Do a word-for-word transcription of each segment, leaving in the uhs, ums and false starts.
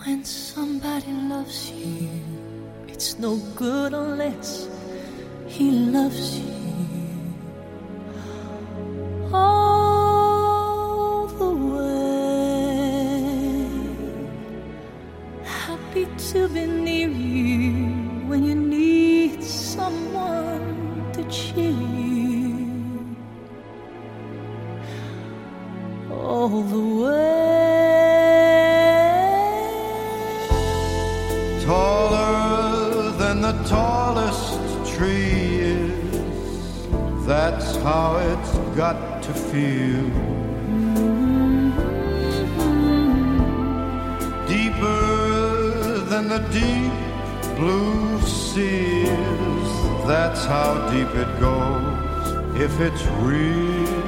When somebody loves you, it's no good unless he loves you all the way. Happy to be near you when you need someone to cheer you all the way. Taller than the tallest tree is, that's how it's got to feel. Deeper than the deep blue sea is, that's how deep it goes if it's real.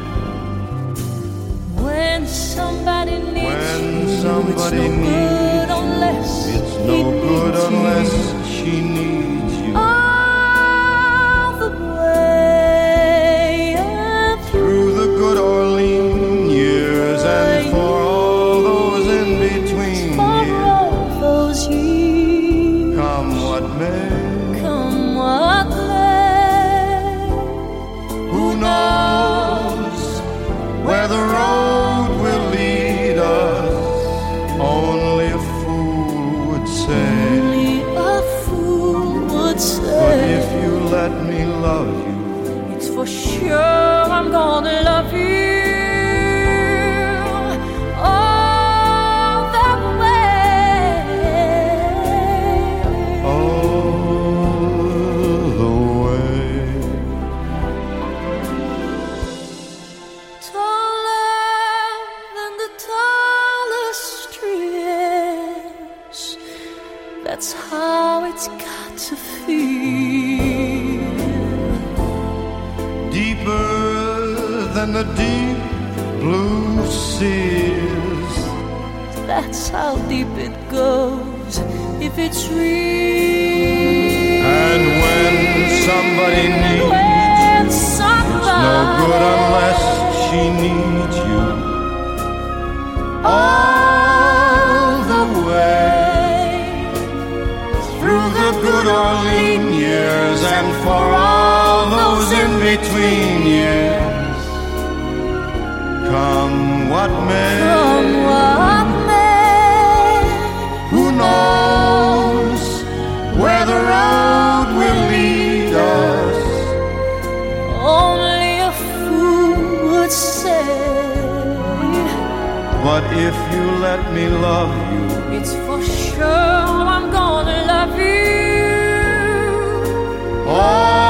When somebody needs When you, somebody it's no needs good unless It's he no good needs unless you. she needs you. All the way and Through the good or lean years and for all those in between for years. all those years, Come what may, come what may. who knows where the road will lead us? Only a fool would say. Only a fool would But say, if you let me love you, it's for sure I'm gonna love you all the way. all the way. Taller than the tallest tree is, that's how it's got to feel. Deeper than the deep blue seas, That's how deep it goes if it's real. and when somebody needs When you, somebody it's no good unless she needs you all the way. Through the good or lean years and for all those in between years. Come what may, Come what may, who knows where the road will lead us? only a fool would say, But if you let me love you, it's for sure I'm gonna love you all